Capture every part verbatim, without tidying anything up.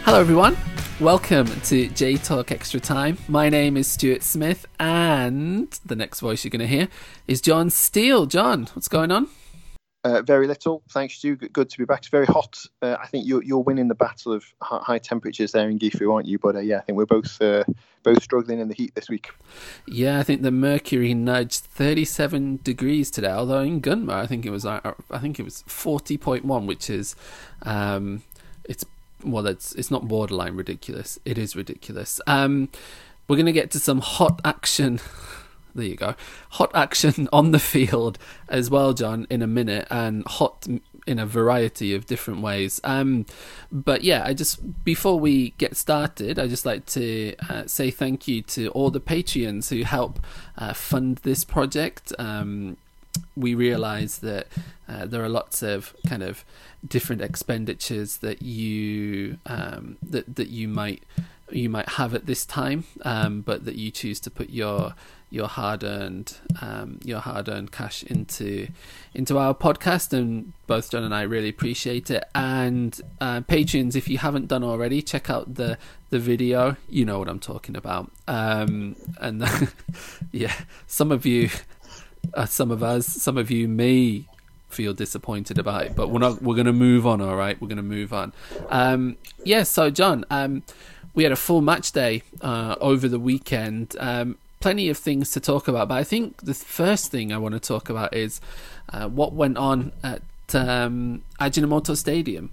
Hello everyone, welcome to J Talk Extra Time. My name is Stuart Smith and the next voice you're going to hear is John Steele. John, what's going on? Uh, very little, thanks Stu. Good to be back. It's very hot. Uh, I think you're, you're winning the battle of high temperatures there in Gifu, aren't you? But uh, yeah, I think we're both uh, both struggling in the heat this week. Yeah, I think the mercury nudged thirty-seven degrees today. Although in Gunma, I think it was I think it was forty point one, which is um, it's well, it's it's not borderline ridiculous. It is ridiculous. Um, we're gonna get to some hot action. There you go. Hot action on the field as well, John, in a minute, and hot in a variety of different ways. Um, but yeah, I just before we get started, I just like to uh, say thank you to all the Patreons who help uh, fund this project. Um, we realise that uh, there are lots of kind of different expenditures that you um, that that you might you might have at this time, um, but that you choose to put your your hard-earned um, your hard-earned cash into into our podcast, and both John and I really appreciate it. And uh, patrons, if you haven't done already, check out the the video. You know what I'm talking about. Um, and yeah, some of you, uh, some of us, some of you may feel disappointed about it, but we're not. We're going to move on. All right, we're going to move on. Um, yeah. So John, um, we had a full match day uh, over the weekend. Um, plenty of things to talk about, but I think the first thing I want to talk about is uh, what went on at um, Ajinomoto Stadium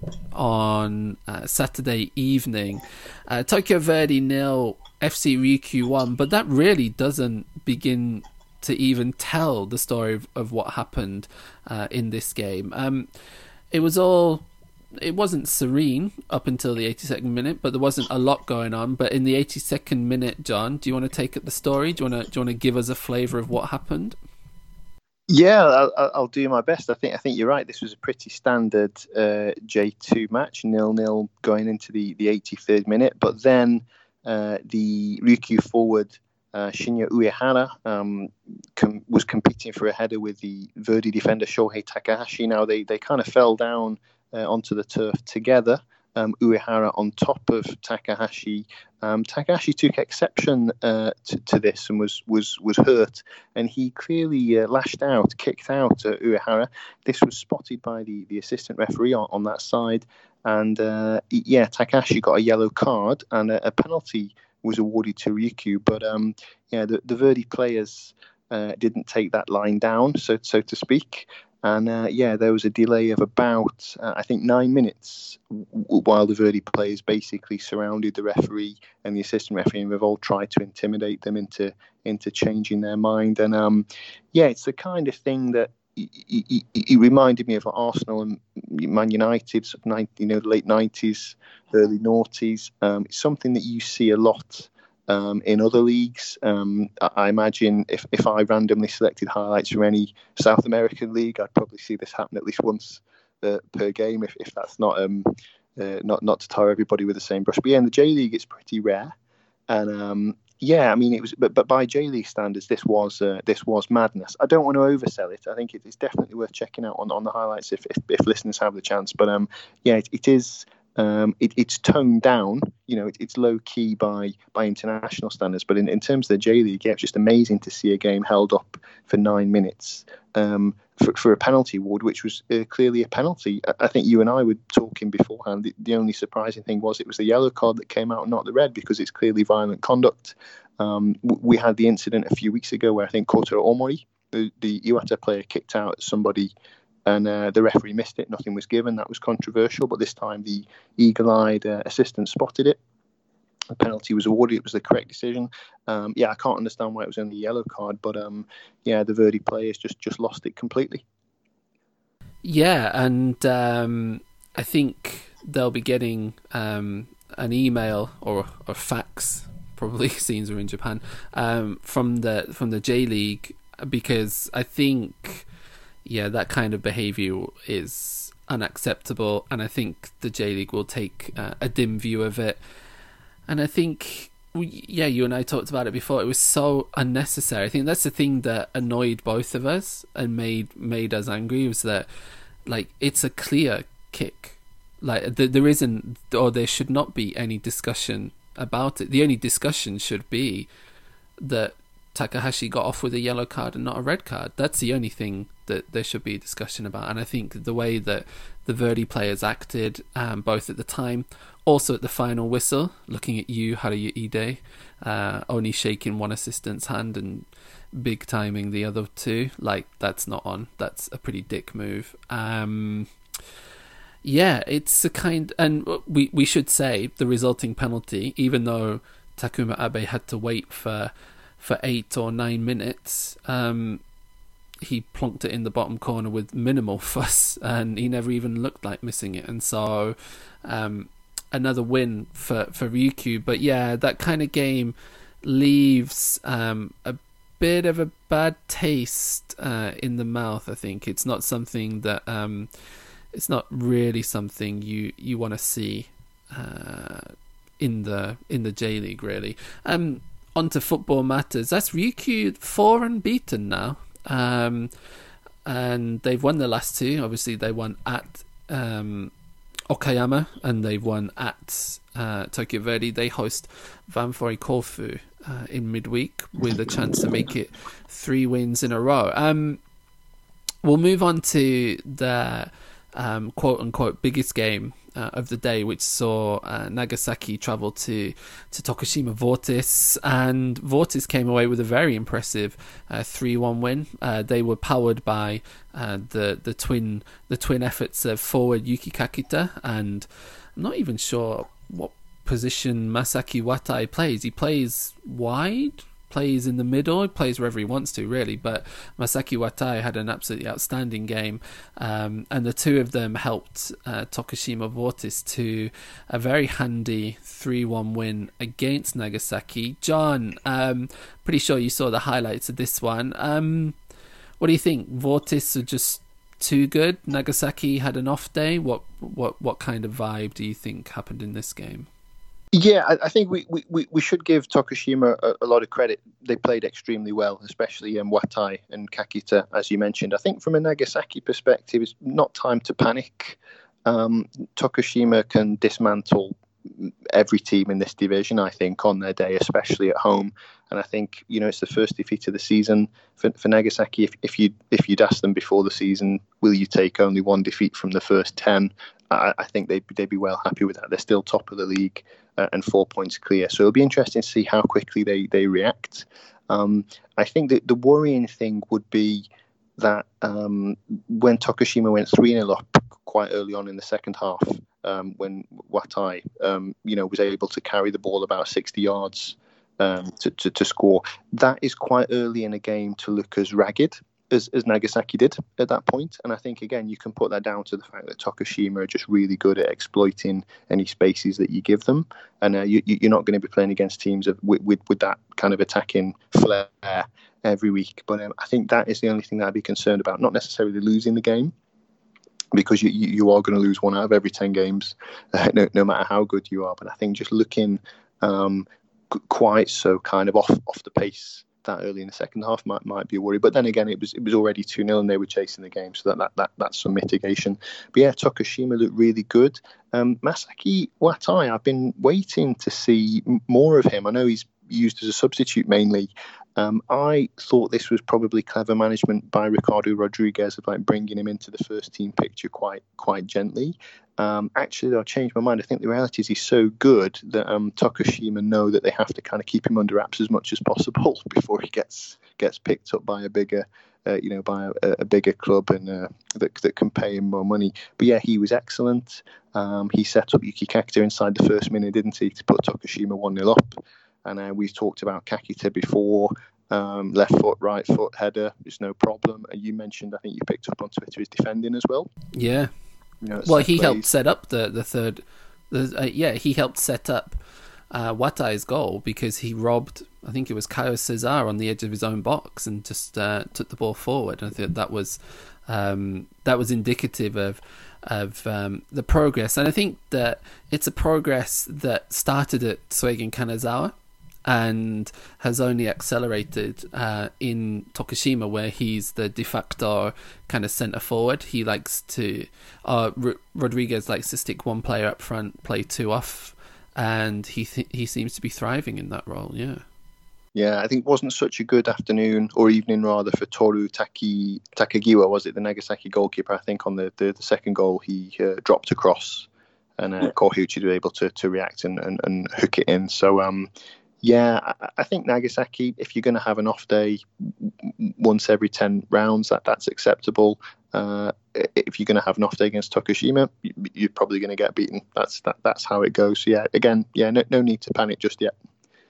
on uh, Saturday evening. Uh, Tokyo Verdy nil, F C Ryukyu one, but that really doesn't begin to even tell the story of, of what happened uh, in this game. Um, it was all... It wasn't serene up until the eighty-second minute, but there wasn't a lot going on. But in the eighty-second minute, John, do you want to take up the story? Do you want to do you want to give us a flavour of what happened? Yeah, I'll, I'll do my best. I think I think you're right. This was a pretty standard uh, J two match, nil nil going into the, the eighty-third minute. But then uh, the Ryukyu forward uh, Shinya Uehara um, com- was competing for a header with the Verdy defender Shohei Takahashi. Now they they kind of fell down Uh, onto the turf together. Um, Uehara on top of Takahashi. Um, Takahashi took exception uh, to, to this and was was was hurt, and he clearly uh, lashed out, kicked out uh, Uehara. This was spotted by the, the assistant referee on, on that side, and uh, yeah, Takahashi got a yellow card and a, a penalty was awarded to Ryukyu. But um, yeah, the, the Verdy players uh, didn't take that line down, so so to speak. And uh, yeah, there was a delay of about, uh, I think, nine minutes w- while the Verdy players basically surrounded the referee and the assistant referee, and they've all tried to intimidate them into into changing their mind. And um, yeah, it's the kind of thing that it reminded me of Arsenal and Man United, sort of, you know, the late nineties, early noughties. Um, it's something that you see a lot Um, in other leagues. um, I imagine if, if I randomly selected highlights from any South American league, I'd probably see this happen at least once uh, per game, if, if that's not um uh, not not to tar everybody with the same brush. But yeah, in the J League, it's pretty rare. And um, yeah, I mean, it was, but, but by J League standards, this was uh, this was madness. I don't want to oversell it. I think it is definitely worth checking out on, on the highlights if, if if listeners have the chance. But um, yeah, it, it is. Um, it, it's toned down, you know, it, it's low key by by international standards. But in, in terms of the J League, yeah, it's just amazing to see a game held up for nine minutes um, for, for a penalty award, which was uh, clearly a penalty. I, I think you and I were talking beforehand. The, the only surprising thing was it was the yellow card that came out, not the red, because it's clearly violent conduct. Um, we had the incident a few weeks ago where I think Kotaro Omori, the, the Iwata player, kicked out somebody, and uh, the referee missed it. Nothing was given. That was controversial. But this time the eagle-eyed uh, assistant spotted it. The penalty was awarded. It was the correct decision. Um, yeah, I can't understand why it was only a yellow card. But um, yeah, the Verdy players just, just lost it completely. Yeah, and um, I think they'll be getting um, an email or or fax, probably, since we're in Japan, um, from the from the J League, because I think... yeah, that kind of behaviour is unacceptable, and I think the J League will take uh, a dim view of it. And I think, we, yeah, you and I talked about it before. It was so unnecessary. I think that's the thing that annoyed both of us and made made us angry, was that, like, it's a clear kick. Like th- there isn't, or there should not be any discussion about it. The only discussion should be that Takahashi got off with a yellow card and not a red card. That's the only thing that there should be a discussion about. And I think the way that the Verdi players acted, um, both at the time, also at the final whistle, looking at you, Haruya Ide, uh, only shaking one assistant's hand and big timing the other two, like, that's not on. That's a pretty dick move. Um, yeah, it's a kind... And we, we should say the resulting penalty, even though Takuma Abe had to wait for... for eight or nine minutes, um, he plonked it in the bottom corner with minimal fuss, and he never even looked like missing it. And so, um, another win for, for Ryukyu. But yeah, that kind of game leaves um, a bit of a bad taste uh, in the mouth, I think. It's not something that... Um, it's not really something you, you want to see uh, in the in the J League, really. Um, On to Football Matters. That's Ryukyu four unbeaten now, um, and they've won the last two. Obviously, they won at um, Okayama and they've won at uh, Tokyo Verdy. They host Ventforet Kofu uh, in midweek with a chance to make it three wins in a row. Um, we'll move on to the um, quote unquote biggest game Uh, of the day, which saw uh, Nagasaki travel to to Tokushima Vortis, and Vortis came away with a very impressive uh, three one win. Uh, they were powered by uh, the the twin the twin efforts of forward Yuki Kakita, and I'm not even sure what position Masaki Watai plays. He plays wide, plays in the middle, he plays wherever he wants to, really. But Masaki Watai had an absolutely outstanding game, um, and the two of them helped uh, Tokushima Vortis to a very handy three one win against Nagasaki. John, um, pretty sure you saw the highlights of this one. Um, what do you think? Vortis are just too good? Nagasaki had an off day? What what what kind of vibe do you think happened in this game? Yeah, I, I think we, we, we should give Tokushima a, a lot of credit. They played extremely well, especially um, Watai and Kakita, as you mentioned. I think from a Nagasaki perspective, it's not time to panic. Um, Tokushima can dismantle every team in this division, I think, on their day, especially at home. And I think, you know, it's the first defeat of the season for, for Nagasaki. If, if, you, if you'd asked them before the season, will you take only one defeat from the first ten? I, I think they'd, they'd be well happy with that. They're still top of the league uh, and four points clear. So it'll be interesting to see how quickly they, they react. Um, I think that the worrying thing would be that um, when Tokushima went three nil up quite early on in the second half, um, when Watai, um, you know, was able to carry the ball about sixty yards um, to, to, to score, that is quite early in a game to look as ragged as, as Nagasaki did at that point. And I think, again, you can put that down to the fact that Tokushima are just really good at exploiting any spaces that you give them. And uh, you, you're not going to be playing against teams of, with, with, with that kind of attacking flair every week. But um, I think that is the only thing that I'd be concerned about, not necessarily losing the game, because you, you, you are going to lose one out of every ten games, uh, no, no matter how good you are. But I think just looking um, quite so kind of off off the pace that early in the second half might might be a worry. But then again, it was it was already two nil and they were chasing the game, so that, that, that that's some mitigation. But yeah, Tokushima looked really good. Um, Masaki Watai, I've been waiting to see more of him. I know he's used as a substitute mainly. Um, I thought this was probably clever management by Ricardo Rodriguez of like bringing him into the first team picture quite quite gently. Um, actually, I changed my mind. I think the reality is he's so good that um, Tokushima know that they have to kind of keep him under wraps as much as possible before he gets gets picked up by a bigger, uh, you know, by a, a bigger club and uh, that that can pay him more money. But yeah, he was excellent. Um, he set up Yuki Kakita inside the first minute, didn't he, to put Tokushima one nil up. And uh, we've talked about Kakita before. Um, left foot, right foot, header is no problem. And you mentioned, I think you picked up on Twitter, his defending as well. Yeah. You know, well, he plays. helped set up the the third. The, uh, yeah, he helped set up uh, Watai's goal because he robbed, I think it was Caio Cesar on the edge of his own box and just uh, took the ball forward. And I think that was um, that was indicative of of um, the progress. And I think that it's a progress that started at Suegen Kanazawa. and has only accelerated uh, in Tokushima, where he's the de facto kind of centre forward. He likes to, uh, R- Rodriguez likes to stick one player up front, play two off, and he th- he seems to be thriving in that role. Yeah. Yeah, I think it wasn't such a good afternoon or evening rather for Toru Taki, Takagiwa, was it, the Nagasaki goalkeeper? I think on the, the, the second goal he uh, dropped across, and uh, Kohuchi was able to, to react and, and, and hook it in. So, um, yeah, I, I think Nagasaki, if you're going to have an off day once every ten rounds, that, that's acceptable. Uh, if you're going to have an off day against Tokushima, you, you're probably going to get beaten. That's that, that's how it goes. So, yeah, again, yeah, no, no need to panic just yet.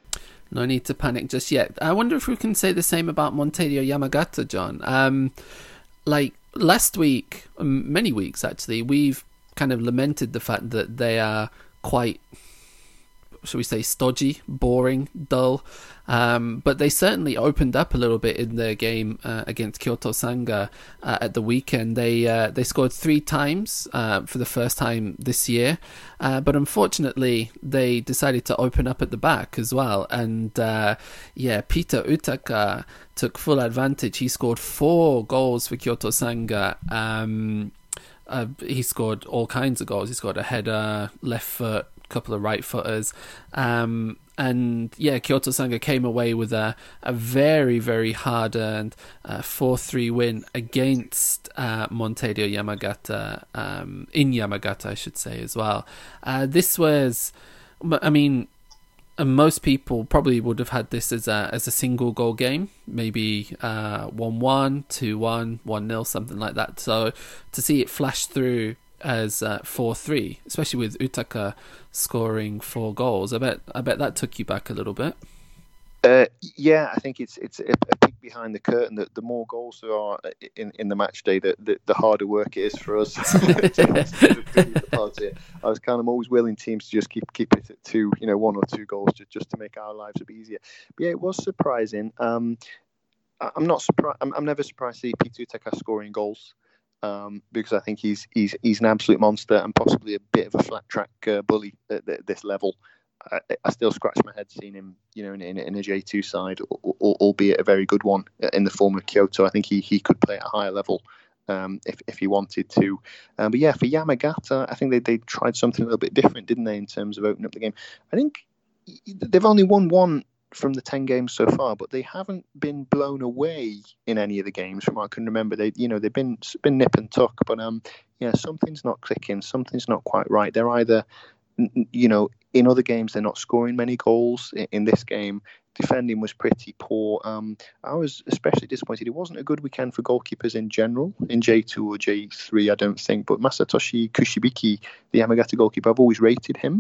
No need to panic just yet. I wonder if we can say the same about Montedio Yamagata, John. Um, like last week, um, many weeks actually, we've kind of lamented the fact that they are quite, shall we say, stodgy, boring, dull. Um, but they certainly opened up a little bit in their game uh, against Kyoto Sanga uh, at the weekend. They uh, they scored three times uh, for the first time this year, uh, but unfortunately they decided to open up at the back as well. And uh, yeah, Peter Utaka took full advantage. He scored four goals for Kyoto Sanga. Um, uh, he scored all kinds of goals. He scored a header, left foot, couple of right footers. Um, And yeah, Kyoto Sanga came away with a, a very, very hard-earned uh, four three win against uh, Montedio Yamagata, um, in Yamagata, I should say, as well. Uh, this was, I mean, most people probably would have had this as a as a single goal game, maybe uh, one one, two one, one nil, something like that. So to see it flash through as uh, four three, especially with Utaka scoring four goals, I bet I bet that took you back a little bit. Uh, yeah, I think it's it's a, a peek behind the curtain that the more goals there are in, in the match day, the, the, the harder work it is for us. I was kind of always willing teams to just keep keep it at two, you know, one or two goals just, just to make our lives a bit easier. But yeah, it was surprising. Um, I'm not surprised. I'm, I'm never surprised to see Peter Utaka scoring goals. Um, because I think he's he's he's an absolute monster and possibly a bit of a flat track uh, bully at, at this level. I, I still scratch my head seeing him, you know, in, in, in a J two side, albeit a very good one in the form of Kyoto. I think he, he could play at a higher level um, if if he wanted to. Um, but yeah, for Yamagata, I think they they tried something a little bit different, didn't they, in terms of opening up the game? I think they've only won one from the ten games so far, but they haven't been blown away in any of the games from what I can remember. They, you know, they've been been nip and tuck, but um, yeah, something's not clicking, something's not quite right. They're either, you know, in other games they're not scoring many goals. In, in this game, defending was pretty poor. Um, I was especially disappointed. It wasn't a good weekend for goalkeepers in general in J two or J three, I don't think. But Masatoshi Kushibiki, the Yamagata goalkeeper, I've always rated him,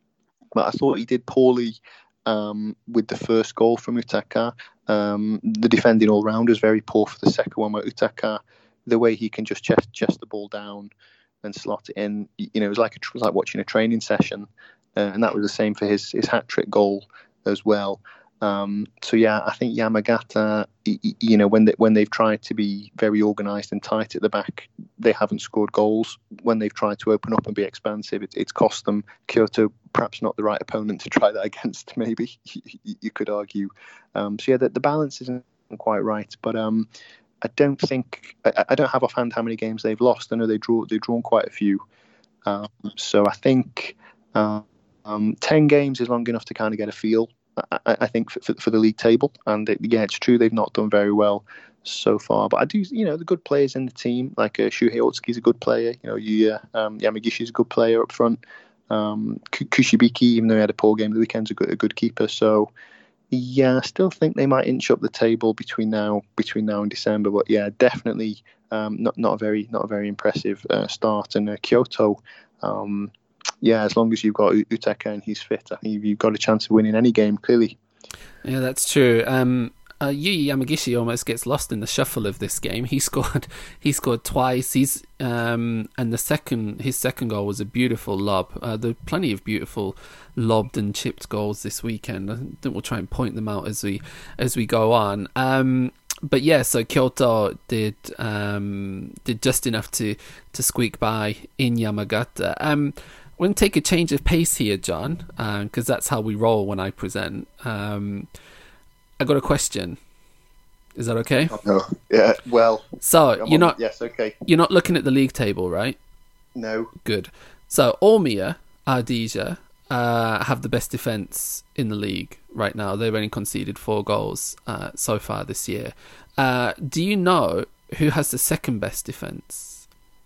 but I thought he did poorly. Um, with the first goal from Utaka, um, the defending all round was very poor for the second one. Where Utaka, the way he can just chest, chest the ball down and slot it in, you know, it was like a, it was like watching a training session, uh, and that was the same for his his hat trick goal as well. Um, so yeah, I think Yamagata, you know, when they when they've tried to be very organised and tight at the back, they haven't scored goals. When they've tried to open up and be expansive, it, it's cost them. Kyoto, perhaps not the right opponent to try that against. Maybe you, you could argue. Um, so yeah, the, the balance isn't quite right. But um, I don't think I, I don't have offhand how many games they've lost. I know they draw they've drawn quite a few. Um, so I think uh, um, ten games is long enough to kind of get a feel. I, I think for, for the league table, and it, yeah, it's true they've not done very well so far. But I do, you know, the good players in the team, like uh, Shuhei Otsuki's a good player. You know, Yuya um, Yamagishi's a good player up front. Um, Kushibiki, even though he had a poor game the weekend's a good, a good keeper. So yeah, I still think they might inch up the table between now between now and December. But yeah, definitely um, not not a very not a very impressive uh, start. And uh, Kyoto. Um, Yeah, as long as you've got Utaka and he's fit, I think you've got a chance of winning any game, clearly. Yeah, that's true. Um, uh, Yuya Yamagishi almost gets lost in the shuffle of this game. He scored he scored twice. He's um, and the second his second goal was a beautiful lob. Uh, there are plenty of beautiful lobbed and chipped goals this weekend. I think we'll try and point them out as we as we go on. Um, But yeah, so Kyoto did um, did just enough to, to squeak by in Yamagata. Um, we're going to take a change of pace here, John, because uh, that's how we roll when I present. Um, I got a question. Is that okay? Oh, no. Yeah. Well. So I'm you're on, not. Yes. Okay. You're not looking at the league table, right? No. Good. So Ormia, Ardija, uh, have the best defense in the league right now. They've only conceded four goals uh, so far this year. Uh, do you know who has the second best defense?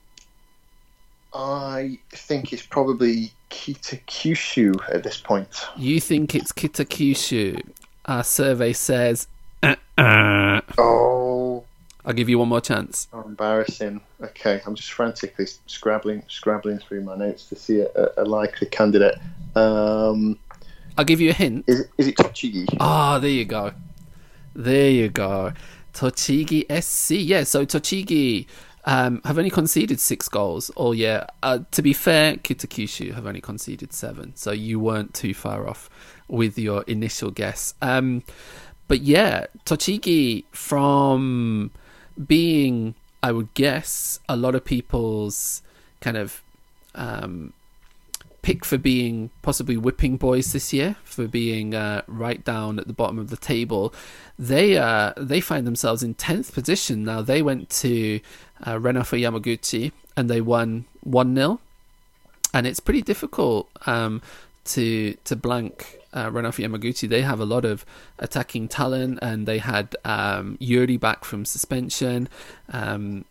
I think it's probably Kitakyushu at this point. You think it's Kitakyushu? Our survey says. Uh-uh. Oh. I'll give you one more chance. Oh, embarrassing. Okay, I'm just frantically scrabbling, scrabbling through my notes to see a, a likely candidate. Um, I'll give you a hint. Is, is it Tochigi? Ah, oh, there you go. There you go. Tochigi S C. Yeah, so Tochigi um, have only conceded six goals all year. Uh, to be fair, Kitakyushu have only conceded seven, so you weren't too far off with your initial guess. Um, but yeah, Tochigi, from being, I would guess, a lot of people's kind of um, pick for being possibly whipping boys this year, for being uh, right down at the bottom of the table, they uh, they find themselves in tenth position now. They went to uh, Renofa Yamaguchi and they won one nil, and it's pretty difficult um, to to blank uh, Renofa Yamaguchi. They have a lot of attacking talent, and they had um, Yuri back from suspension, um,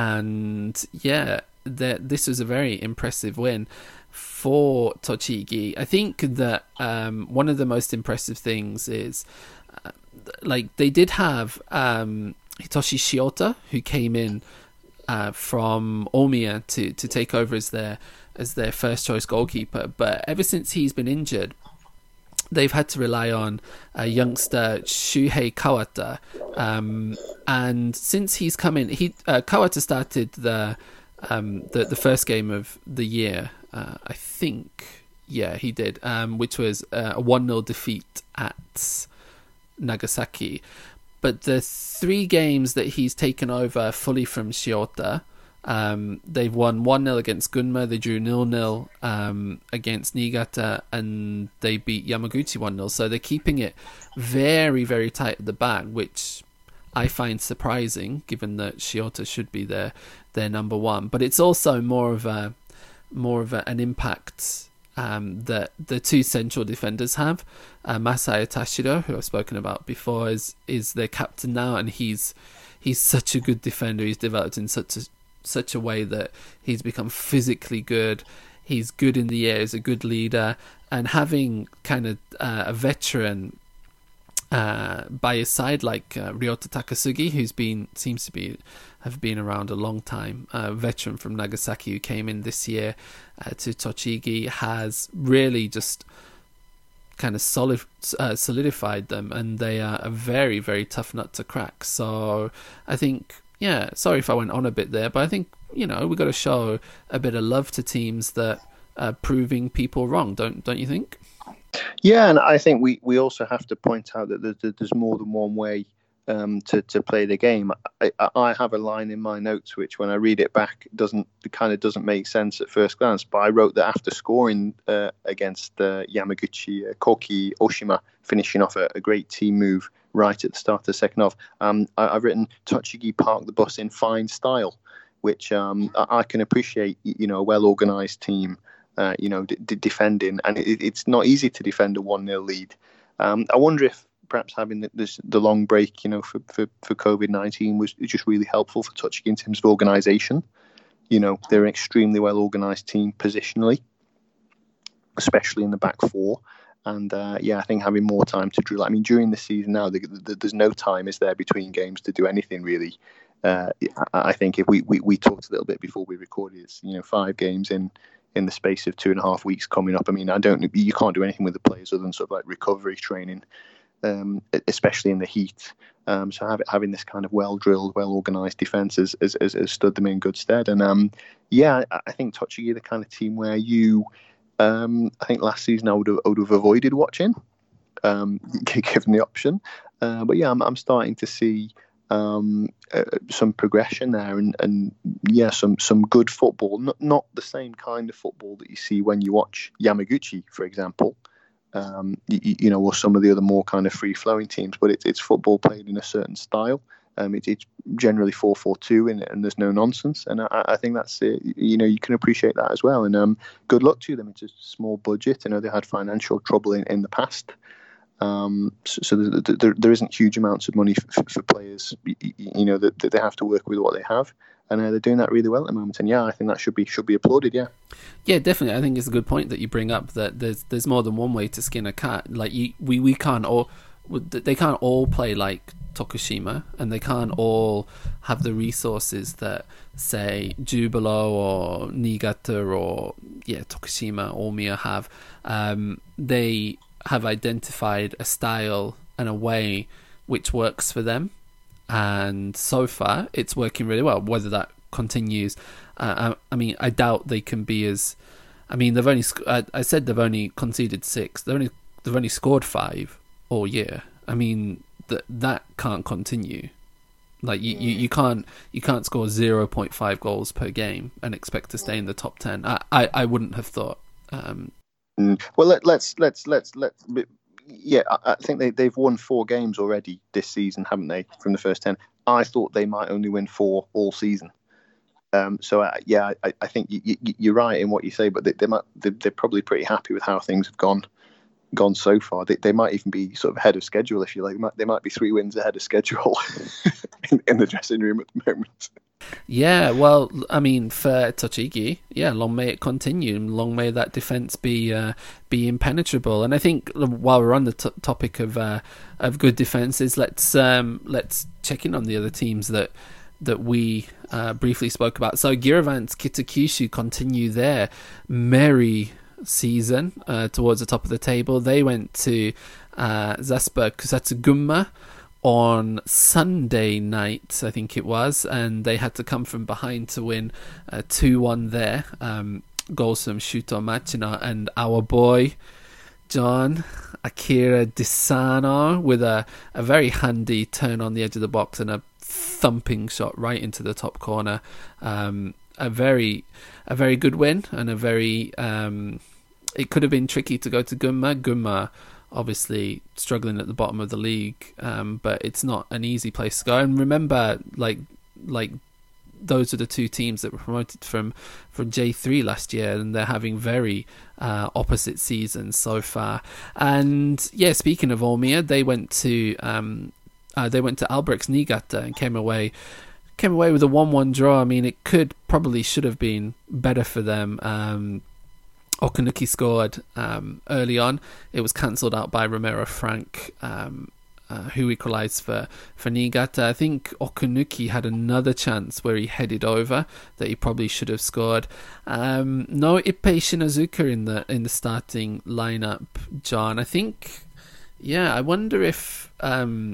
and yeah, this was a very impressive win for Tochigi. I think that um, one of the most impressive things is uh, like they did have um, Hitoshi Shiota, who came in uh, from Omiya to, to take over as their as their first choice goalkeeper, but ever since he's been injured, they've had to rely on a youngster Shuhei Kawata, um, and since he's come in, he uh, Kawata started the um, the the first game of the year. Uh, I think, yeah, he did, um, which was uh, a one nil defeat at Nagasaki. But the three games that he's taken over fully from Shiota, um, they've won one nil against Gunma, they drew nil nil um, against Niigata, and they beat Yamaguchi one nil. So they're keeping it very, very tight at the back, which I find surprising, given that Shiota should be their, their number one. But it's also more of a more of a, an impact um, that the two central defenders have. Uh, Masaya Tashiro, who I've spoken about before, is is their captain now, and he's he's such a good defender. He's developed in such a such a way that he's become physically good. He's good in the air. He's a good leader, and having kind of uh, a veteran uh, by his side like uh, Ryota Takasugi, who's been seems to be have been around a long time, a veteran from Nagasaki who came in this year uh, to Tochigi, has really just kind of solid, uh, solidified them, and they are a very, very tough nut to crack. So I think, yeah, sorry if I went on a bit there, but I think, you know, we've got to show a bit of love to teams that are proving people wrong, don't don't you think? Yeah, and I think we, we also have to point out that there's, there's more than one way Um, to, to play the game. I, I have a line in my notes which, when I read it back, doesn't it kind of doesn't make sense at first glance. But I wrote that after scoring uh, against uh, Yamaguchi, uh, Koki Oshima finishing off a, a great team move right at the start of the second half. Um, I, I've written Tochigi parked the bus in fine style, which um, I, I can appreciate. You know, a well organised team, uh, you know, d- d- defending, and it, it's not easy to defend a one nil lead. Um, I wonder if perhaps having the, this, the long break, you know, for, for, for COVID nineteen was just really helpful for Tochigi in terms of organisation. You know, they're an extremely well organised team positionally, especially in the back four. And uh, yeah, I think having more time to drill. I mean, during the season now, the, the, there's no time, is there, between games to do anything really. Uh, I, I think if we, we, we talked a little bit before we recorded, it's, you know, five games in in the space of two and a half weeks coming up. I mean, I don't, you can't do anything with the players other than sort of like recovery training. Um, especially in the heat. Um, so have, having this kind of well-drilled, well-organised defence has, has, has stood them in good stead. And um, yeah, I, I think Tochigi are the kind of team where you, um, I think last season I would have, I would have avoided watching, um, given the option. Uh, but yeah, I'm, I'm starting to see um, uh, some progression there, and, and yeah, some some good football. Not not the same kind of football that you see when you watch Yamaguchi, for example. Um, you, you know, or some of the other more kind of free flowing teams, but it's it's football played in a certain style. Um, it, it's generally four four two in it, and there's no nonsense. And I, I think that's it. You know, you can appreciate that as well. And um, good luck to them. It's a small budget. I know they had financial trouble in, in the past. Um, so so there, there, there isn't huge amounts of money for, for players, you know, that, that they have to work with what they have. And uh, they're doing that really well at the moment. And yeah, I think that should be should be applauded, yeah. Yeah, definitely. I think it's a good point that you bring up, that there's there's more than one way to skin a cat. Like, you, we, we can't all... They can't all play like Tokushima, and they can't all have the resources that, say, Jubilo or Niigata or yeah Tokushima, Omiya have. Um, they have identified a style and a way which works for them, and so far it's working really well. Whether that continues, uh, I, I mean, I doubt they can be as. I mean, they've only. I, I said they've only conceded six. They've only they've only scored five all year. I mean, that that can't continue. Like, you, you, you can't you can't score zero point five goals per game and expect to stay in the top ten. I, I, I wouldn't have thought. Um, mm. Well, let, let's let's let's let's. Yeah, I, I think they they've won four games already this season, haven't they? From the first ten, I thought they might only win four all season. Um, so uh, yeah, I, I think you, you, you're right in what you say, but they, they might they, they're probably pretty happy with how things have gone. gone so far. They, they might even be sort of ahead of schedule, if you like. They might, they might be three wins ahead of schedule in, in the dressing room at the moment. Yeah, well, I mean, for Tochigi, yeah, long may it continue, and long may that defence be uh, be impenetrable. And I think while we're on the t- topic of uh, of good defences, let's um, let's check in on the other teams that that we uh, briefly spoke about. So Giravant's Kitakyushu continue their merry season uh, towards the top of the table. They went to uh, Zasper Kusatsu Gunma on Sunday night, I think it was, and they had to come from behind to win uh, two one there. Um, goals from Shuto Machina and our boy John Akira Disano with a, a very handy turn on the edge of the box and a thumping shot right into the top corner. Um, a very a very good win, and a very um, it could have been tricky to go to Gunma. Gunma obviously struggling at the bottom of the league, um, but it's not an easy place to go. And remember, like like those are the two teams that were promoted from from J three last year, and they're having very uh, opposite seasons so far. And yeah, speaking of Omiya, they went to um, uh, they went to Albrechts Niigata and came away came away with a one one draw. I mean, it could probably should have been better for them. Um, Okunuki scored um, early on. It was cancelled out by Romero Frank, um, uh, who equalised for, for Niigata. I think Okunuki had another chance where he headed over that he probably should have scored. Um, no Ippei Shinazuka in the in the starting lineup, John. I think, yeah, I wonder if um,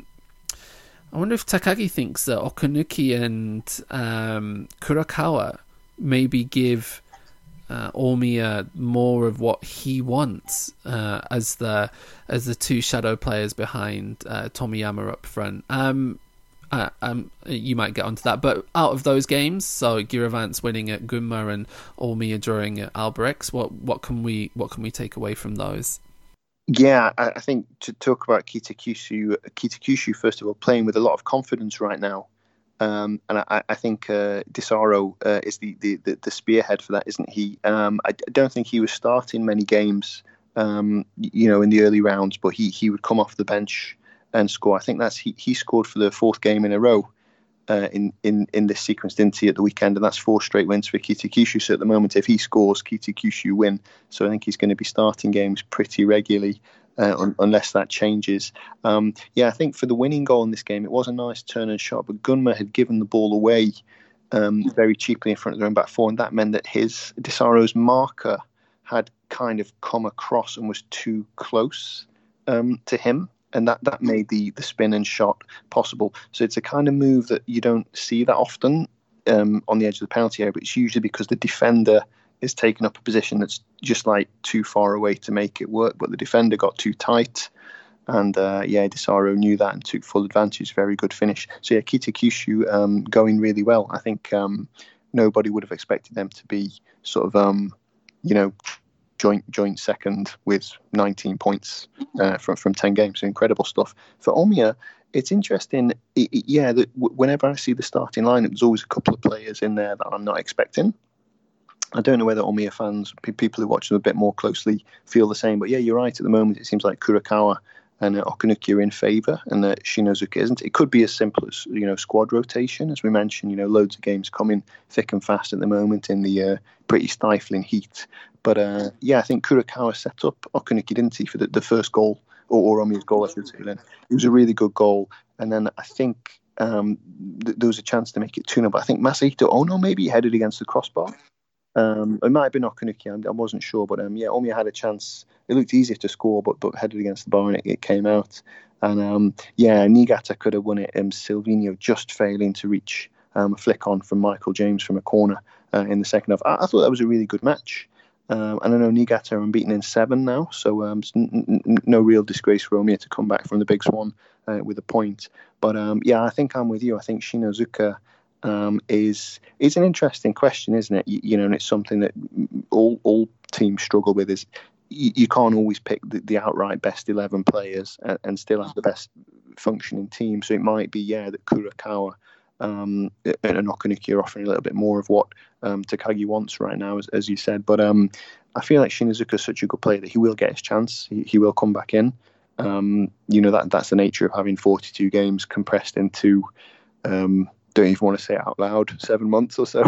I wonder if Takagi thinks that Okunuki and um, Kurakawa maybe give Uh, Omiya more of what he wants uh, as the as the two shadow players behind uh, Tomiyama up front. Um, uh, um, you might get onto that, but out of those games, so Giravant's winning at Gunma and Omiya drawing at Albrechts, what what can we what can we take away from those? Yeah, I, I think to talk about Kitakyushu, Kitakyushu first of all, playing with a lot of confidence right now. Um, and I, I think uh, Disaro uh, is the, the, the, the spearhead for that, isn't he? Um, I don't think he was starting many games, um, you know, in the early rounds, but he, he would come off the bench and score. I think that's he, he scored for the fourth game in a row uh, in, in, in this sequence, didn't he, at the weekend? And that's four straight wins for Kitakyushu. So at the moment, if he scores, Kitakyushu win. So I think he's going to be starting games pretty regularly. Uh, un- unless that changes. Um, yeah, I think for the winning goal in this game, it was a nice turn and shot, but Gunma had given the ball away um, very cheaply in front of their own back four, and that meant that his Disaro's marker had kind of come across and was too close um, to him, and that, that made the, the spin and shot possible. So it's a kind of move that you don't see that often um, on the edge of the penalty area, but it's usually because the defender is taking up a position that's just like too far away to make it work, but the defender got too tight And uh, yeah, Desaro knew that and took full advantage. Very good finish. So yeah, Kitakyushu um, going really well. I think um, nobody would have expected them to be sort of, um, you know, joint joint second with nineteen points uh, from from ten games. So incredible stuff for Omiya. It's interesting. It, it, yeah, that whenever I see the starting lineup, there's always a couple of players in there that I'm not expecting. I don't know whether Omiya fans, people who watch them a bit more closely, feel the same. But yeah, you're right. At the moment, it seems like Kurakawa and uh, Okunuki are in favour, and uh, Shinozuka isn't. It could be as simple as, you know, squad rotation, as we mentioned. You know, loads of games coming thick and fast at the moment in the uh, pretty stifling heat. But uh, yeah, I think Kurakawa set up Okunuki, didn't he, for the, the first goal, or, or Omiya's goal, I should say. Then it was a really good goal, and then I think um, th- there was a chance to make it two nil. But I think Masahito Ono maybe headed against the crossbar. Um, it might have been Okunuki, I wasn't sure, but um, yeah, Omiya had a chance. It looked easier to score, but but headed against the bar and it, it came out. And um, yeah, Niigata could have won it. Um, Silvino just failing to reach um, a flick on from Michael James from a corner uh, in the second half. I, I thought that was a really good match. Um, and I know Niigata are unbeaten in seven now, so um, n- n- no real disgrace for Omiya to come back from the Big Swan uh, with a point. But um, yeah, I think I'm with you. I think Shinozuka Um, is is an interesting question, isn't it? You, you know, and it's something that all all teams struggle with. Is you, you can't always pick the, the outright best eleven players and, and still have the best functioning team. So it might be, yeah, that Kurakawa um, and Okunuki are offering a little bit more of what um, Takagi wants right now, as, as you said. But um, I feel like Shinozuka is such a good player that he will get his chance. He, he will come back in. Um, you know, that that's the nature of having forty-two games compressed into. Um, don't even want to say it out loud, seven months or so.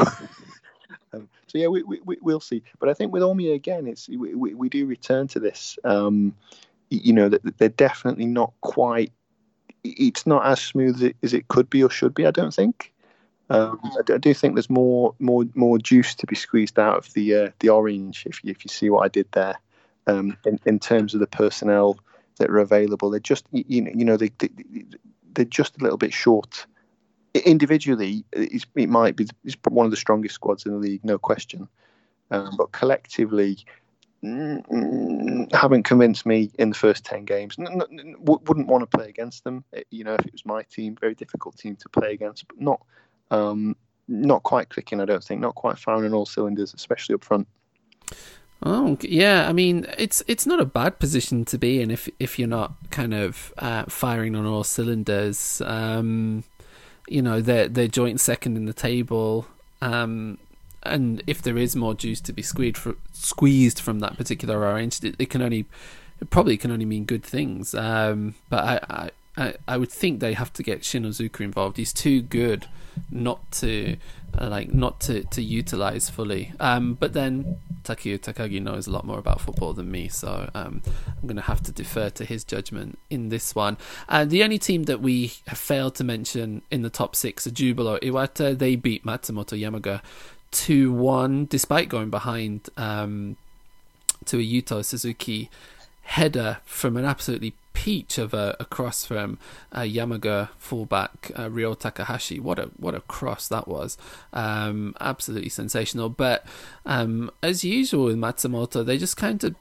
um, so yeah, we, we we'll see. But I think with Omiya again, it's we, we, we do return to this. Um, you know, that they're definitely not quite. It's not as smooth as it could be or should be. I don't think. Um, I, I do think there's more more more juice to be squeezed out of the uh, the orange. If you, if you see what I did there, um, in in terms of the personnel that are available, they're just you know you know they, they they're just a little bit short. Individually, it's, it might be it's one of the strongest squads in the league, no question. Um, but collectively, mm, haven't convinced me in the first ten games. N- n- wouldn't want to play against them. You know, if it was my team, very difficult team to play against. But not, um, not quite clicking. I don't think. Not quite firing on all cylinders, especially up front. Oh yeah, I mean it's it's not a bad position to be in if if you're not kind of uh, firing on all cylinders. Um, You know, they're, they're joint second in the table. Um, and if there is more juice to be squeezed, for, squeezed from that particular orange, it, it can only, it probably can only mean good things. Um, but I, I, I would think they have to get Shinozuka involved. He's too good not to, uh, like, not to, to utilize fully. Um, but then Takuya Takagi knows a lot more about football than me, so um, I'm going to have to defer to his judgment in this one. Uh, the only team that we have failed to mention in the top six are Jubilo Iwata. They beat Matsumoto Yamaga two one, despite going behind um, to a Yuto Suzuki header from an absolutely peach of a, a cross from uh, Yamaga fullback uh, Ryo Takahashi. What a what a cross that was! Um, absolutely sensational. But um, as usual with Matsumoto, they just kind of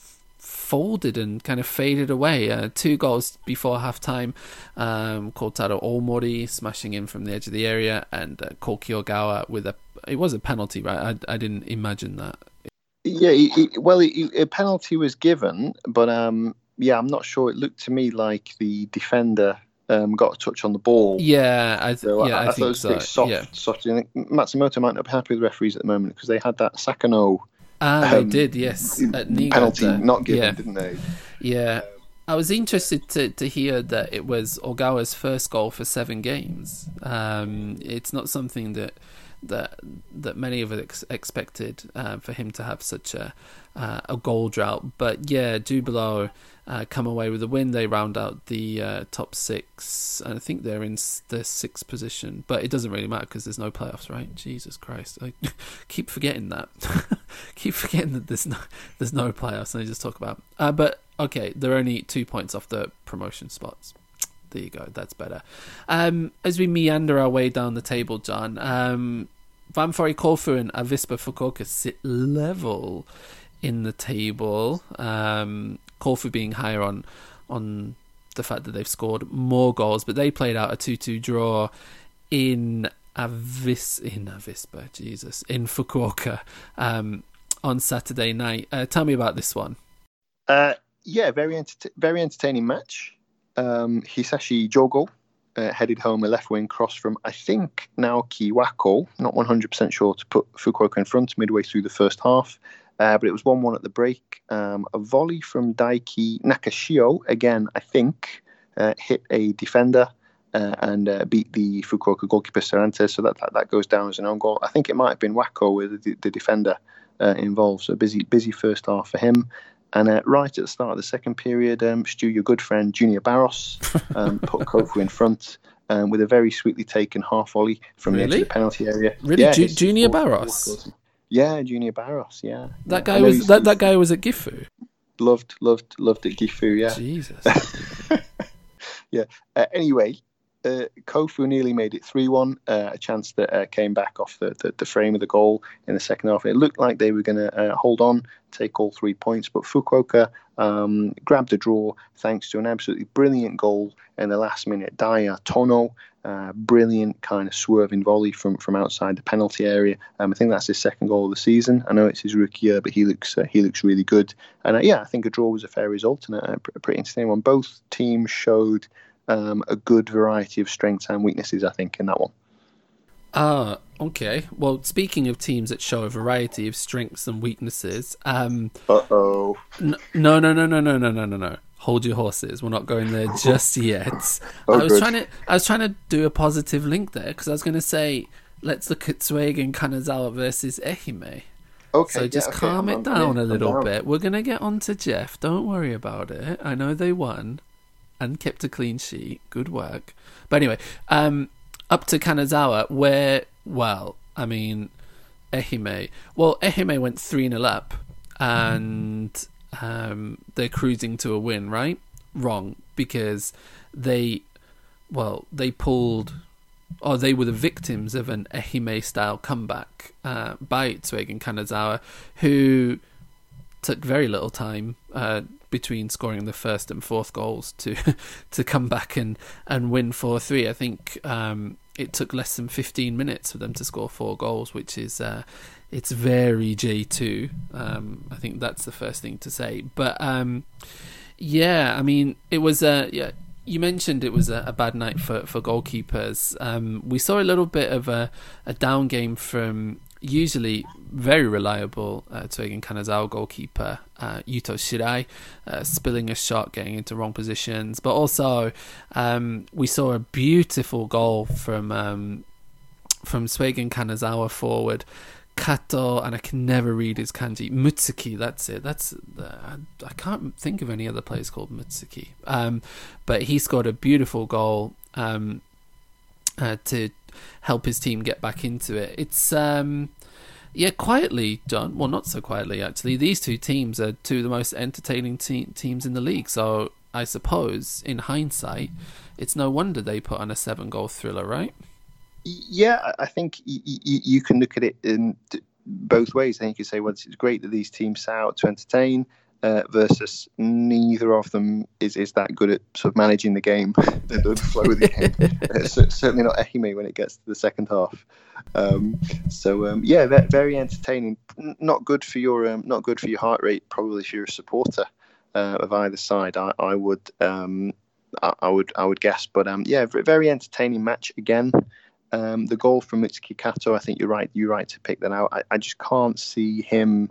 folded and kind of faded away. Uh, two goals before half time. Um, Kotaro Omori smashing in from the edge of the area, and uh, Koki Ogawa with a it was a penalty, right? I I didn't imagine that. Yeah, he, he, well, he, a penalty was given, but um. Yeah, I'm not sure. It looked to me like the defender um, got a touch on the ball. Yeah, I, th- so yeah, I, I, I think thought it was so. a bit soft. Yeah. soft. I think Matsumoto might not be happy with the referees at the moment because they had that Sakano ah, um, they did, yes, at penalty not given, yeah. didn't they? Yeah. I was interested to, to hear that it was Ogawa's first goal for seven games. Um, it's not something that that that many of us ex- expected uh, for him to have such a uh, a goal drought. But yeah, Jubilo uh, come away with a win. They round out the uh, top six, and I think they're in the sixth position. But it doesn't really matter because there's no playoffs, right? Jesus Christ, I keep forgetting that. keep forgetting that there's no there's no playoffs, and I just talk about. Uh, but okay, they're only two points off the promotion spots. There you go, that's better. Um, as we meander our way down the table, John, um, Vamfori Kofu and Avispa Fukuoka sit level in the table. Um, Kofu being higher on on the fact that they've scored more goals, but they played out a two two draw in Avis in Avispa, Jesus, in Fukuoka um, on Saturday night. Uh, tell me about this one. Uh, yeah, very enter- very entertaining match. Um, Hisashi Jogo uh, headed home a left wing cross from, I think, Naoki Wako. Not one hundred percent sure, to put Fukuoka in front midway through the first half. Uh, but it was one one at the break. Um, a volley from Daiki Nakashio, again, I think, uh, hit a defender uh, and uh, beat the Fukuoka goalkeeper Cervantes. So that, that that goes down as an own goal. I think it might have been Wako with the, the defender uh, involved. So busy busy first half for him. And uh, right at the start of the second period, um, Stu, your good friend Junior Barros, um, put Kofu in front um, with a very sweetly taken half volley from really? the edge of the penalty area. Really, yeah, Ju- Junior Barros? Yeah, Junior Barros. Yeah, that yeah. guy was that, that guy was at Gifu. Loved, loved, loved at Gifu. Yeah, Jesus. yeah. Uh, anyway, uh, Kofu nearly made it three one. Uh, a chance that uh, came back off the, the, the frame of the goal in the second half. It looked like they were going to uh, hold on, take all three points, but Fukuoka um, grabbed a draw thanks to an absolutely brilliant goal in the last minute. Daya Tono. Uh, brilliant kind of swerving volley from, from outside the penalty area. Um, I think that's his second goal of the season. I know it's his rookie year, but he looks uh, he looks really good. And uh, yeah, I think a draw was a fair result and a, a pretty entertaining one. Both teams showed um, a good variety of strengths and weaknesses, I think, in that one. Ah, okay. Well, speaking of teams that show a variety of strengths and weaknesses, um, uh oh, n- no, no, no, no, no, no, no, no, no. Hold your horses. We're not going there just yet. Oh, I was good. trying to, I was trying to do a positive link there because I was going to say, let's look at Tsueigen Kanazawa versus Ehime. Okay, So just yeah, okay, calm I'm, it I'm, down I'm a little down. bit. We're going to get on to Jeff. Don't worry about it. I know they won and kept a clean sheet. Good work. But anyway, um, up to Kanazawa, where, well, I mean, Ehime. Well, Ehime went three nil up and um, they're cruising to a win, right? Wrong, because they, well, they pulled, or they were the victims of an Ehime-style comeback uh, by Tsueigen Kanazawa, who took very little time uh, between scoring the first and fourth goals to to come back and, and win four three. I think um, it took less than fifteen minutes for them to score four goals, which is uh, it's very J two. Um, I think that's the first thing to say. But um, yeah, I mean, it was a yeah. You mentioned it was a, a bad night for, for goalkeepers. Um, we saw a little bit of a, a down game from usually very reliable uh, Tsueigen Kanazawa goalkeeper uh, Yuto Shirai, uh, spilling a shot, getting into wrong positions. But also, um, we saw a beautiful goal from um, from Tsueigen Kanazawa forward Kato, and I can never read his kanji. Mutsuki, that's it. That's uh, I can't think of any other players called Mutsuki. Um, but he scored a beautiful goal um, uh, to help his team get back into it. It's um, yeah, quietly done. Well, not so quietly actually. These two teams are two of the most entertaining te- teams in the league. So I suppose, in hindsight, it's no wonder they put on a seven-goal thriller, right? Yeah, I think y- y- you can look at it in both ways. I think you say, well, it's great that these teams set out to entertain uh, versus neither of them is, is that good at sort of managing the game, the flow of the game. uh, so, certainly not Ehime when it gets to the second half. Um, so um, yeah, very entertaining. Not good for your um, not good for your heart rate. Probably if you're a supporter uh, of either side, I, I would um, I, I would I would guess. But um, yeah, very entertaining match again. Um, the goal from Mitsuki Kato, I think you're right. You're right to pick that out. I, I just can't see him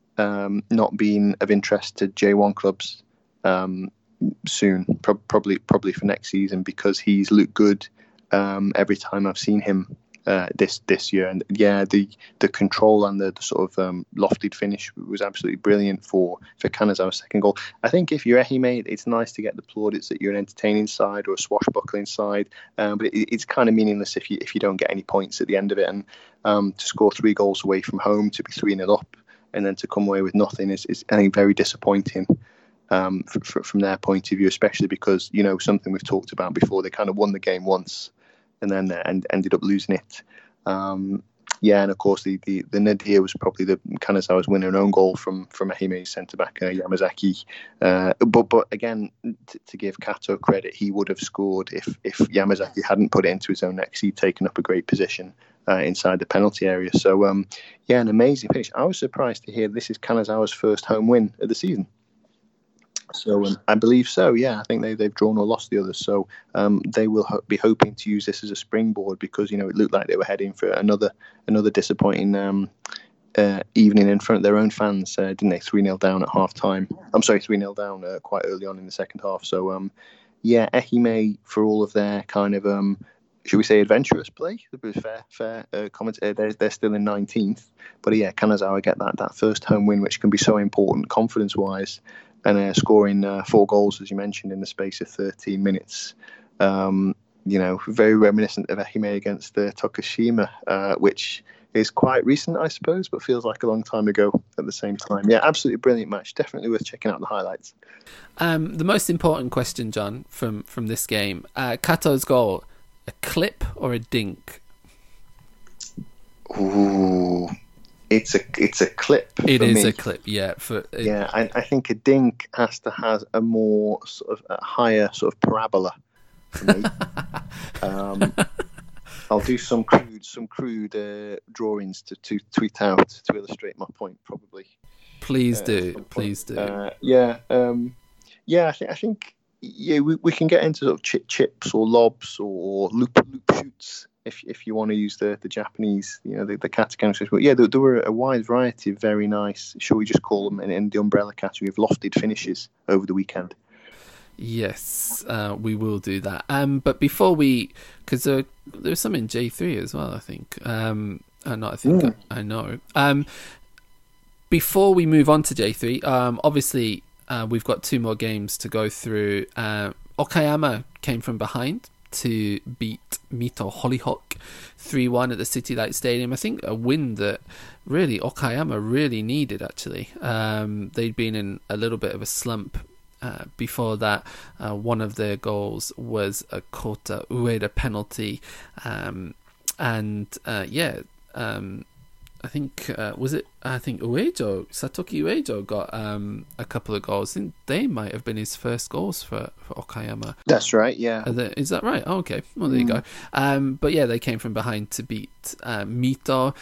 um, not being of interest to J one clubs um, soon. Pro- probably, probably for next season because he's looked good um, every time I've seen him uh, this this year. And yeah, the the control and the, the sort of um, lofted finish was absolutely brilliant for for Kanazawa's second goal. I think if you're Ehime, it's nice to get the plaudits that you're an entertaining side or a swashbuckling side, um, but it, it's kind of meaningless if you if you don't get any points at the end of it. And um, to score three goals away from home, to be three nil up, and then to come away with nothing is, is I think, very disappointing. Um, f- f- from their point of view, especially because, you know, something we've talked about before, they kind of won the game once and then uh, and ended up losing it. Um, Yeah, and of course the, the, the nadir was probably the Kanazawa's winner own goal from from Ehime's centre back uh, Yamazaki. Uh, but but again, t- to give Kato credit, he would have scored if if Yamazaki hadn't put it into his own net, 'cause he'd taken up a great position uh, inside the penalty area. So um, yeah, an amazing finish. I was surprised to hear this is Kanazawa's first home win of the season. So um, I believe so. Yeah, I think they they've drawn or lost the others. So um, they will ho- be hoping to use this as a springboard, because you know it looked like they were heading for another another disappointing um, uh, evening in front of their own fans, uh, didn't they? three nil down at half time. I'm sorry, three nil down uh, quite early on in the second half. So um, yeah, Ehime, for all of their kind of um, should we say adventurous play? Fair, fair uh, comment. Uh, they're, they're still in nineteenth, but yeah, Kanazawa get that that first home win, which can be so important confidence wise. And uh, scoring uh, four goals, as you mentioned, in the space of thirteen minutes. Um, you know, very reminiscent of Ehime against uh, Tokushima, uh, which is quite recent, I suppose, but feels like a long time ago at the same time. Yeah, absolutely brilliant match. Definitely worth checking out the highlights. Um, the most important question, John, from, from this game, uh, Kato's goal, a clip or a dink? Ooh... It's a it's a clip. It is me. a clip, yeah. For it, yeah, I, I think a dink has to have a more sort of a higher sort of parabola for me. um, I'll do some crude some crude uh, drawings to, to tweet out to illustrate my point, probably. Please uh, do, please do. Uh, yeah, um, yeah. I think I think yeah we, we can get into sort of chip chips or lobs or loop loop shoots. If if you want to use the, the Japanese, you know, the, the katakana, but yeah, there, there were a wide variety of very nice, shall we just call them, in, in the umbrella category of lofted finishes over the weekend. Yes, uh, we will do that. Um, but before we, because there, there was some in J three as well, I think. Um, uh, not I think, mm. I, I know. Um, before we move on to J three, um, obviously uh, we've got two more games to go through. Uh, Okayama came from behind to beat Mito Hollyhock three one at the City Light Stadium. I think a win that really Okayama really needed, actually. Um, they'd been in a little bit of a slump uh, before that. Uh, one of their goals was a Kota Ueda penalty. Um, and uh, yeah, um, I think, uh, was it, I think Uejo, Satoki Uejo got um, a couple of goals. I think they might have been his first goals for, for Okayama. That's right, yeah. They, is that right? Oh, okay. Well, there mm. you go. Um, but yeah, they came from behind to beat uh, Mito,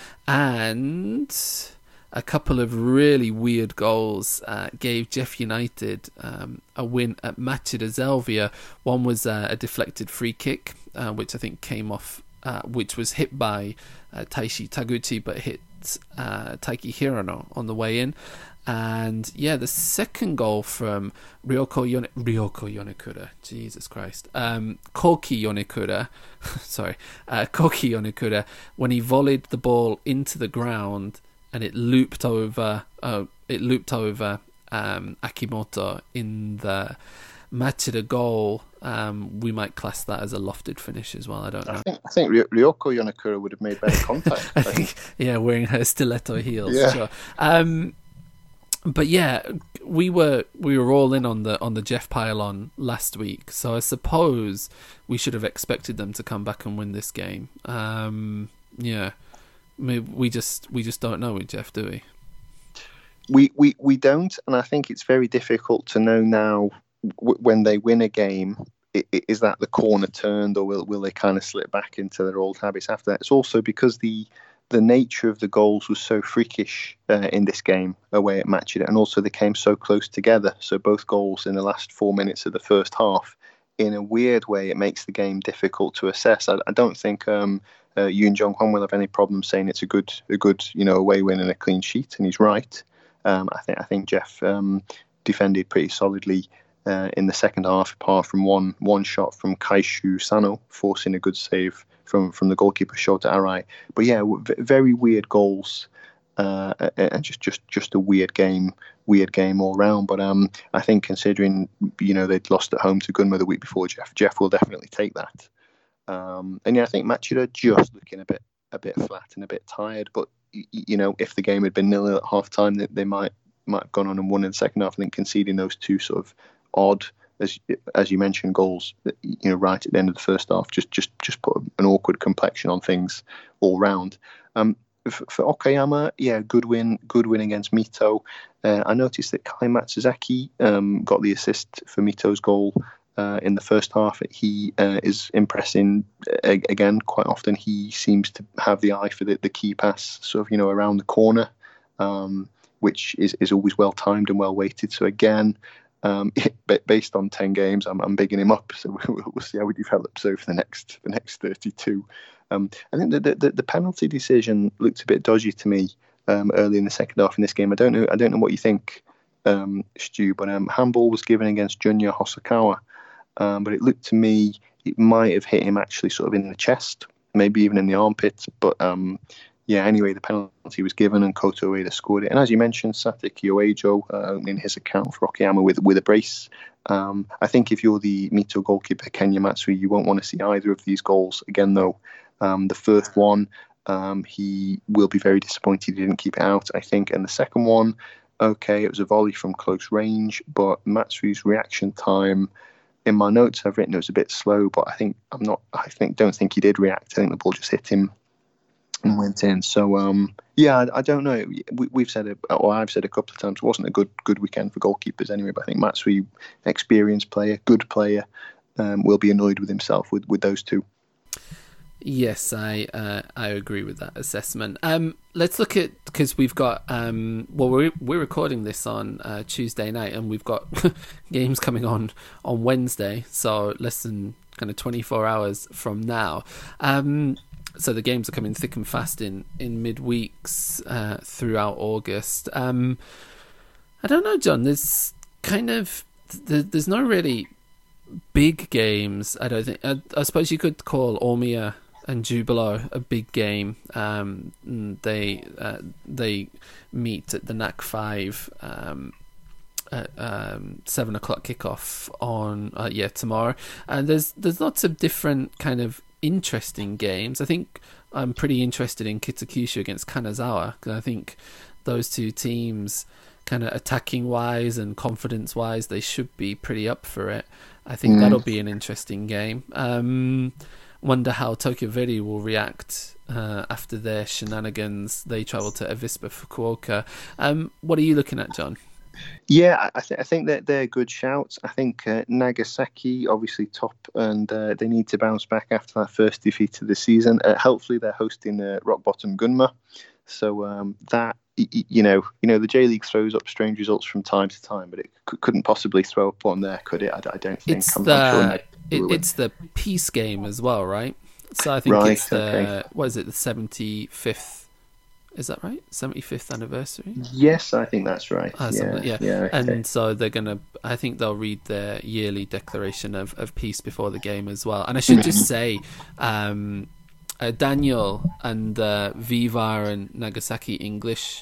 and a couple of really weird goals uh, gave Jeff United um, a win at Machida Zelvia. One was uh, a deflected free kick, uh, which I think came off, uh, which was hit by uh, Taishi Taguchi, but hit uh, Taiki Hirano on the way in. And yeah, the second goal from Ryoko Yone- Ryoko Yonekura, Jesus Christ, um, Koki Yonekura, sorry, uh, Koki Yonekura, when he volleyed the ball into the ground and it looped over, uh, it looped over um, Akimoto in the Machida goal. Um, we might class that as a lofted finish as well. I don't know. I think, I think Ryoko Yonekura would have made better contact. I think. Yeah, wearing her stiletto heels. Yeah. Sure. Um, But yeah, we were we were all in on the on the Jeff pylon last week, so I suppose we should have expected them to come back and win this game. Um, yeah, I mean, we just we just don't know with Jeff, do we? We we we don't, and I think it's very difficult to know now w- when they win a game. Is that the corner turned, or will will they kind of slip back into their old habits after that? It's also because the the nature of the goals was so freakish uh, in this game away at Machida, and also they came so close together. So both goals in the last four minutes of the first half. In a weird way, it makes the game difficult to assess. I, I don't think um, uh, Yoon Jong Hwan will have any problem saying it's a good, a good, you know, away win and a clean sheet, and he's right. Um, I think I think Jeff um, defended pretty solidly uh, in the second half, apart from one one shot from Kaishu Sano forcing a good save from from the goalkeeper Shota Arai. But yeah, very weird goals, uh, and just, just just a weird game, weird game all round. But um, I think considering you know they'd lost at home to Gunma the week before, Jeff Jeff will definitely take that. Um, and yeah, I think Machida just looking a bit a bit flat and a bit tired. But you know, if the game had been nil at half time, they, they might might have gone on and won in the second half. I think conceding those two sort of odd, as as you mentioned, goals, you know, right at the end of the first half, just just just put an awkward complexion on things all round. Um, for, for Okayama, yeah, good win, good win against Mito. Uh, I noticed that Kai Matsuzaki um, got the assist for Mito's goal uh, in the first half. He uh, is impressing uh, again quite often. He seems to have the eye for the, the key pass, sort of you know around the corner, um, which is, is always well timed and well weighted. So again. Um, based on ten games, I'm, I'm bigging him up. So we'll, we'll see how he develops over the next the next thirty-two. Um, I think the, the the penalty decision looked a bit dodgy to me um, early in the second half in this game. I don't know. I don't know what you think, um, Stu, but um, handball was given against Junya Hosokawa, um, but it looked to me it might have hit him actually sort of in the chest, maybe even in the armpit. But um, yeah, anyway, the penalty was given and Koto Ueda scored it. And as you mentioned, Sateki Oejo uh, opening his account for Okayama with with a brace. Um, I think if you're the Mito goalkeeper, Kenya Matsui, you won't want to see either of these goals. Again, though, um, the first one, um, he will be very disappointed he didn't keep it out, I think. And the second one, okay, it was a volley from close range, but Matsui's reaction time, in my notes I've written it was a bit slow, but I think I'm not, I think, don't think he did react. I think the ball just hit him and went in. So um, yeah, I, I don't know. We, we've said it, or I've said a couple of times, it wasn't a good good weekend for goalkeepers anyway. But I think Matsui, experienced player, good player, um, will be annoyed with himself with, with those two. Yes, I uh, I agree with that assessment. Um, let's look at, because we've got um, well we're we're recording this on uh, Tuesday night, and we've got games coming on on Wednesday, so less than kind of twenty-four hours from now. Um, so the games are coming thick and fast in in midweeks uh, throughout August. Um, I don't know, John. There's kind of there's no really big games. I don't think. I, I suppose you could call Omiya and Jubilo a big game. Um, they uh, they meet at the N A C five um, at um, seven o'clock kickoff on uh, yeah tomorrow. And there's there's lots of different kind of interesting games. I think I'm pretty interested in Kitakyushu against Kanazawa, because I think those two teams, kind of attacking wise and confidence wise, they should be pretty up for it. I think mm. that'll be an interesting game. Um, wonder how Tokyo Verdy will react uh, after their shenanigans. They travel to Avispa Fukuoka. Um, what are you looking at, John? Yeah, I, th- I think that they're good shouts. I think uh, Nagasaki, obviously top, and uh, they need to bounce back after that first defeat of the season. Uh, hopefully, they're hosting uh, Rock Bottom Gunma, so um, that you know, you know, the J League throws up strange results from time to time, but it c- couldn't possibly throw up one there, could it? I, I don't think. It's I'm, the I'm sure it, it's the peace game as well, right? So I think right, it's the okay. what is it, the seventy-fifth? Is that right? seventy-fifth anniversary? Yes, I think that's right. Uh, yeah, yeah, yeah. Okay. And so they're gonna. I think they'll read their yearly declaration of, of peace before the game as well. And I should just say, um, uh, Daniel and the Viva and Nagasaki English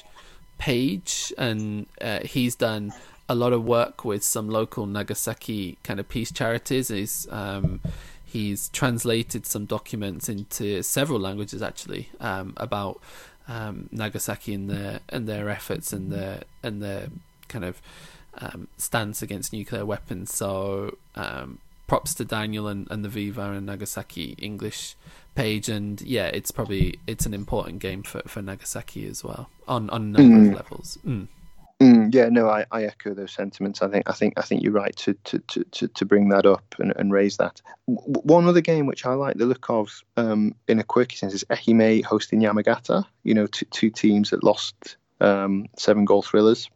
page, and uh, he's done a lot of work with some local Nagasaki kind of peace charities. He's um, he's translated some documents into several languages actually um, about. Um, Nagasaki and their and their efforts and their and their kind of um, stance against nuclear weapons. So um, props to Daniel and, and the Viva and Nagasaki English page. And yeah, it's probably it's an important game for, for Nagasaki as well on on a number mm. of levels. Mm. Mm, yeah, no, I, I echo those sentiments. I think I think I think you're right to to, to, to bring that up and, and raise that. W- one other game which I like the look of um, in a quirky sense is Ehime hosting Yamagata. You know, two, two teams that lost um, seven goal thrillers.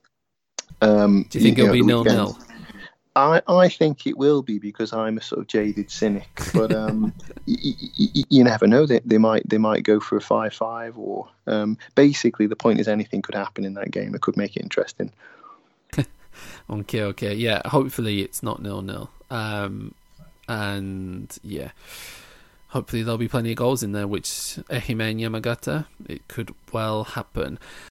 Um, Do you think you it'll know, be nil nil? I, I think it will be, because I'm a sort of jaded cynic, but um, y- y- y- you never know. They, they might they might go for a five five, or um, basically the point is anything could happen in that game. It could make it interesting. okay, okay, yeah. Hopefully it's not nil nil, um, and yeah, hopefully there'll be plenty of goals in there. Which Ehime and Yamagata, it could well happen.